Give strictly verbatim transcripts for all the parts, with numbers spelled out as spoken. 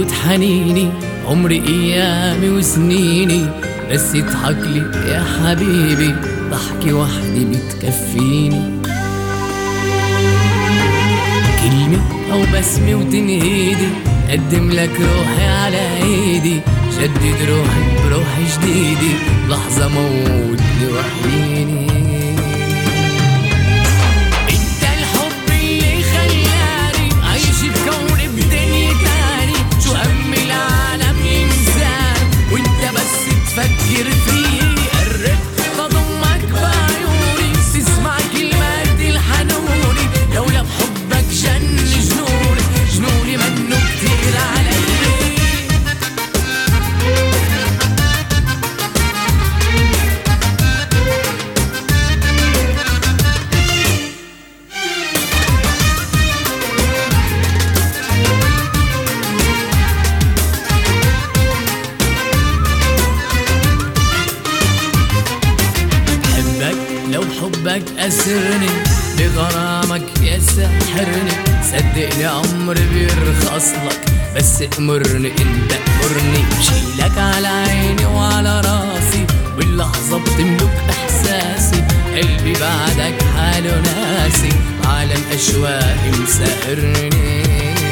خد حنيني عمري ايامي وسنيني، بس اضحك لي يا حبيبي ضحكي وحدي بتكفيني. كلمة او بسمة وتنهيدي، قدم لك روحي على ايدي، شدد روحي بروح جديدي، لحظة موتني وحيني. انت الحب اللي خلاني عايش بكون بدنيا تاني، شو هم العالم ينساني وانت بس تفكر فيه. قربت بضمك بعيوني، تسمع كلمات الحنوني، لولا بحبك جن جنوني، جنوني منه كتير علي. لو حبك أسرني بغرامك يسحرني، صدقني عمري بيرخص لك، بس امرني انت امرني، بشيلك على عيني وعلى راسي، واللحظة بتملك احساسي، قلبي بعدك حاله ناسي، عالم اشواقي مسهرني.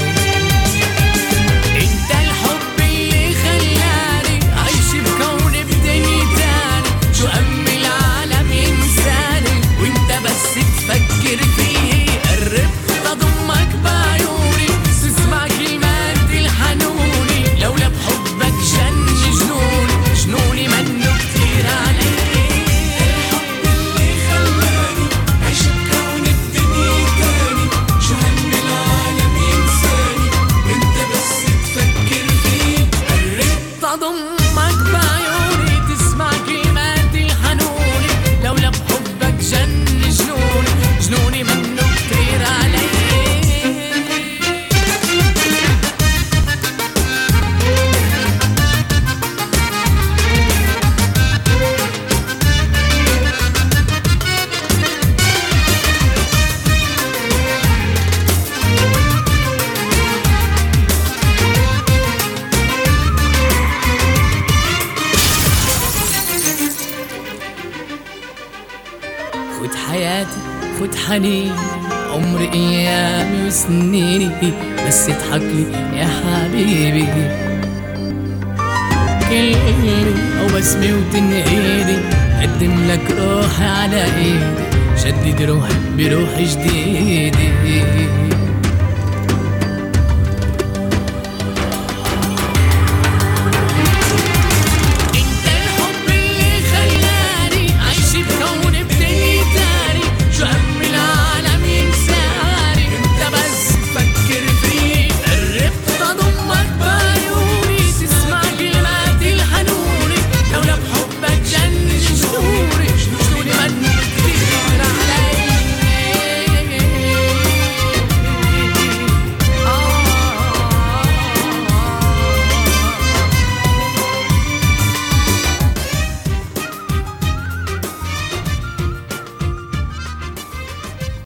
انت الحب اللي خلاني عايش بكون بدنيا تاني، شو هم العالم ينساني وانت بس تفكر فيه. قربت اضمك بعيوني، تسمع كلمات الحنوني، لولا بحبك جن جنوني، جنوني منه كتير علي. الحب اللي خلاني عيش بكون الدنيا تاني، شو هم العالم ينساني وانت بس تفكر فيه. قربت اضمك بعيوني، تسمع كلمات الحنوني، لولا بحبك جن جنوني، جنوني منه كتير علي. خد حياتي خد حنيني عمري ايامي وسنيني، بس اضحك لي يا حبيبي. كلمة او بسمة وتنهيدي، قدم لك روحي على ايدي، شدد روحي بروح جديدي.